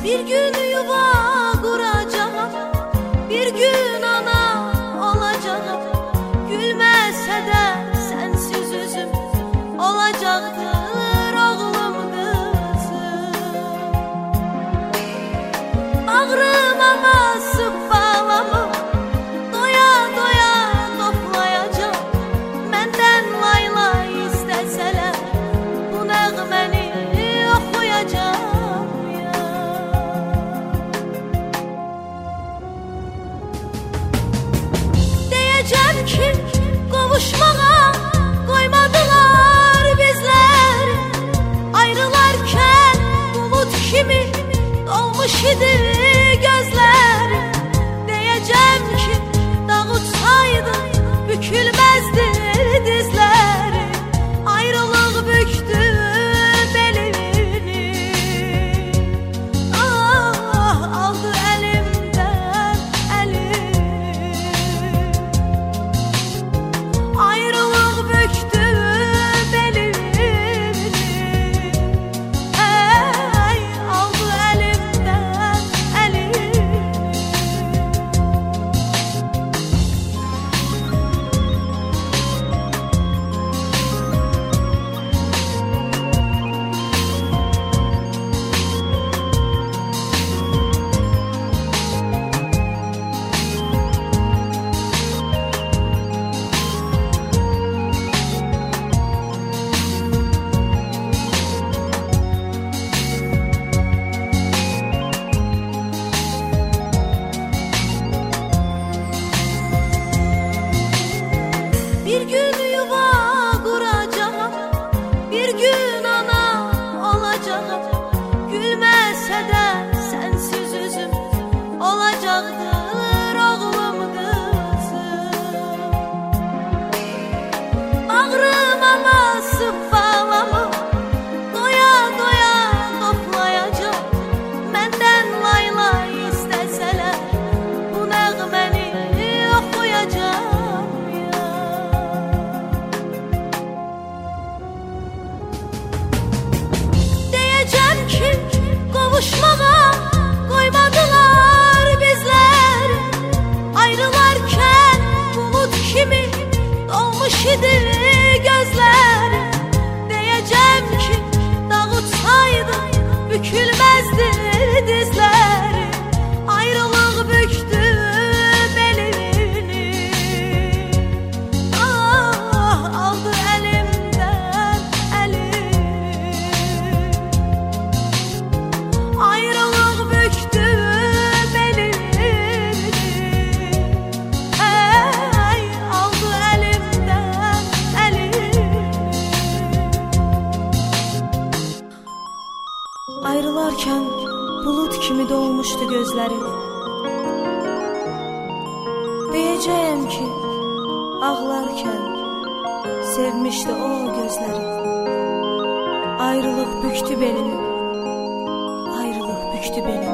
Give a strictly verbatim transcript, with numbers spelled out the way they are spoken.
Bir gün yuva kuracağım, bir gün ana olacağım. Gülmese de sensiz üzüm olacaktır oğlum kızım. Bağrıma basıp bağlamı doya doya toplayacağım. Menden layla isteseler bu nəğməni oxuyacağım ya. Deyəcəm ki qovuşmağa qoymadılar bizləri. Ayrılarkən bulut kimi dolmuş idi gözləri. Deyəcəm ki dağıtsaydı bükülməzdi dizləri. Ayrılıq büktü belini, ah aldı elimden elini. Ayrılıq büktü belini, hey aldı elimden elini. Bir gün yuva kuracağım, bir gün ana olacağım. Gülmese de sensiz üzüm olacaktır oğlum kızım. Bağrıma basıp bağlamı doya doya toplayacağım. Menden layla isteseler bu nəğməni oxuyacağım ya. Deyəcəm ki qovuşmağa qoymadılar bizləri. Ayrılarkən bulut kimi dolmuş idi gözləri. Deyəcəm ki dağıtsaydı bükülməzdi dizləri. Ayrılıq büktü belini, ah aldı elimden elini. Ayrılıq büktü belini, hey aldı elimden elini. Ayrılarkən bulut kimi dolmuşdu gözlərim. Deyəcəyəm ki ağlarkən sevmişdi o gözləri. Ayrılıq büktü belini, ayrılıq büktü belini.